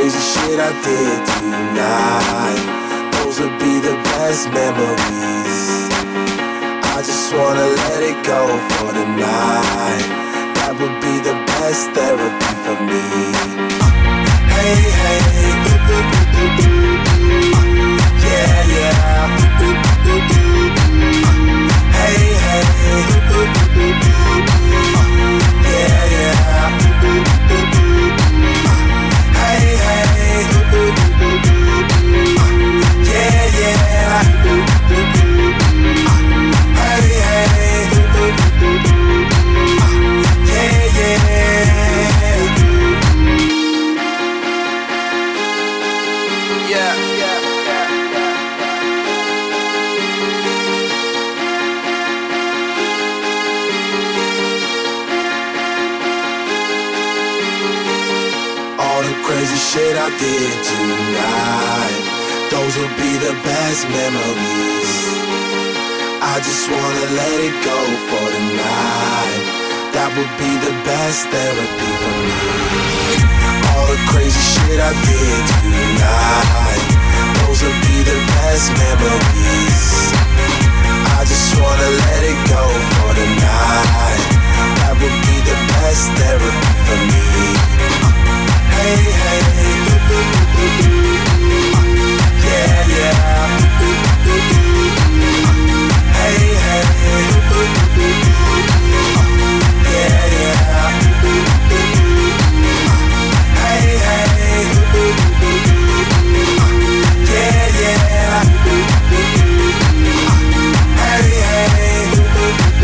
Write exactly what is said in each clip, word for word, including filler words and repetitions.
crazy shit I did tonight, those would be the best memories. I just wanna let it go for the night. That would be the best therapy for me. Hey, hey, ooh, ooh, ooh, ooh, ooh. Yeah, yeah. Ooh, ooh, ooh, ooh. Hey, hey, ooh, ooh, ooh, ooh. Yeah, yeah. Ooh, ooh, ooh, ooh. Hey, hey, ooh, ooh, ooh, ooh. Yeah, yeah. Ooh, ooh, ooh, ooh. Hey, hey, ooh, ooh, ooh, ooh. Yeah, yeah. Yeah, yeah, yeah, yeah. All the crazy shit I did tonight, those will be the best memories. I just wanna let it go for the night. That would be the best therapy for me. All the crazy shit I did tonight, those will be the best memories. I just wanna let it go for the night. That would be the best therapy for me. Hey, hey, ooh, ooh, ooh, ooh. Yeah, yeah. Ooh, ooh, ooh. Hey, hey, ooh, ooh, ooh. Yeah, yeah. Ooh, ooh, ooh. Hey, hey, ooh, ooh, ooh. Yeah, yeah. Ooh, ooh, ooh. Hey, hey, ooh, ooh,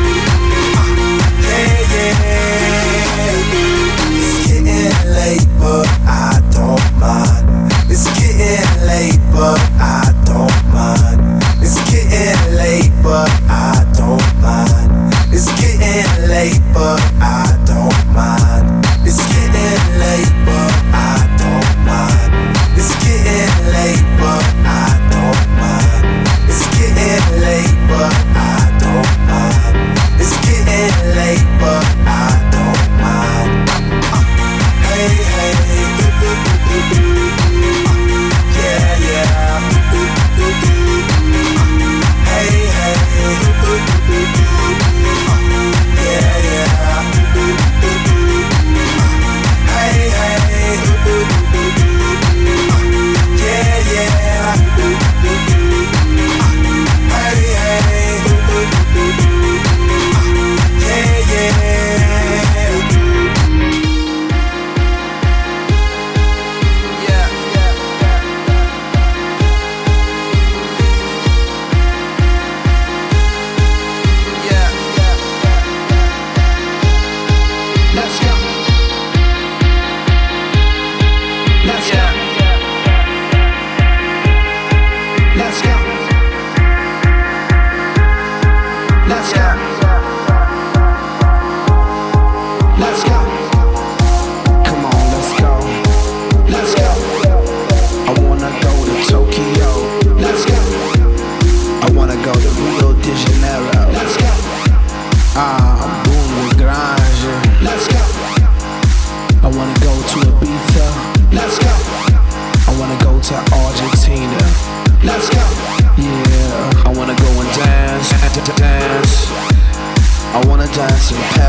ooh. Yeah, yeah. It's getting late, but I don't mind. It's getting late, but I don't mind. It's getting late, but I don't mind. It's getting late, but I don't mind. It's getting late, but I don't mind. It's getting late, but I don't mind. It's getting late, but I don't mind. It's getting late, but I don't mind. Hey, hey, ooh, ooh, ooh, ooh. Yeah, yeah. Ooh, ooh, ooh, ooh. Hey, hey, ooh, ooh, ooh, ooh. Yeah, yeah. Ooh, ooh, ooh, ooh. Hey, hey, ooh, ooh, ooh, ooh. Yeah, yeah. Ooh, ooh, ooh, ooh. Hey, hey, ooh, ooh, ooh, ooh. Yeah, yeah. Dance in